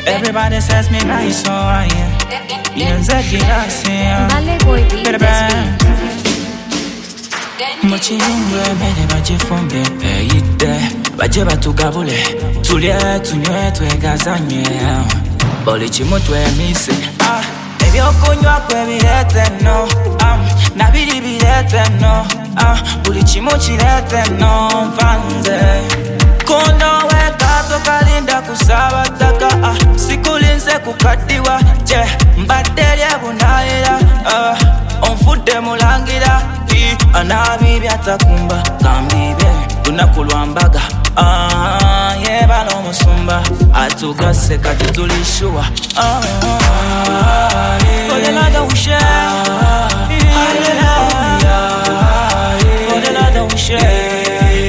Everybody says me nice, so I am. Yenze Vale boy beat Muchiyungwe mene bajifumbe eyide baje batugabule tulye tunywe twegazanye buli kimu twemise ebyokunywa kwe birete no nabiri birete no buli kimu kirete no mvanze kono wekato kalinda kusabataka sikulinze kukadiwa je mbaddelye bunayira onfudde mulangira anabi byatakumba kambibe tunakulwambaga yebala omusumba atugase kati tulishuwa for the Lord we share hallelujah for the Lord we share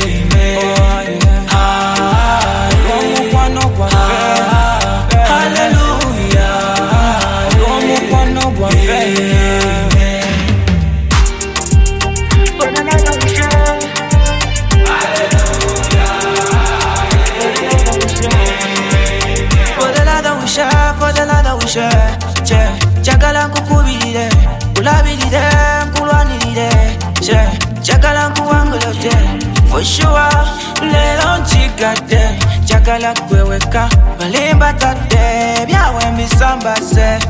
Chakala nkukubirire kulabirire nkulwanirire chakala nkuwangulote for sure lero nkigadde chakala kweweka balimba tadde byawe mbisambase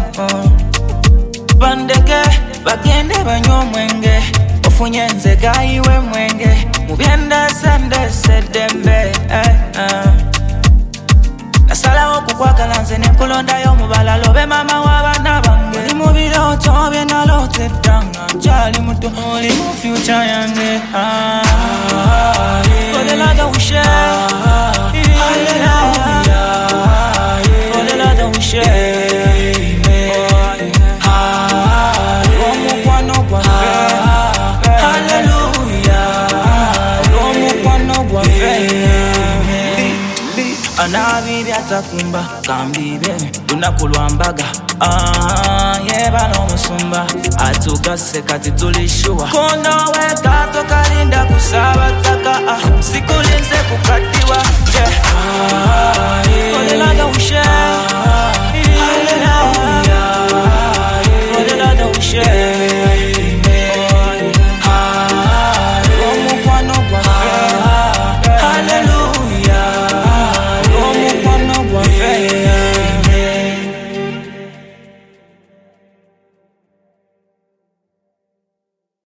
bandeke bagende banywa omwenge ofunye nzega iwe mwenge mubyendesendese dembe nasalawo kukwagala nze nekulondayo mubala lobe mama w'abaana bange oli mu birooto bye nalooteddanga nkyali muto oli mu future yange for the Lord we share hallelujah for the Lord we share omukwano gwaffe hallelujah omukwano gwaffe anabi byatakumba kambibe tunakulwambaga yebala omusumba atugase kati tulishuwa kono wekato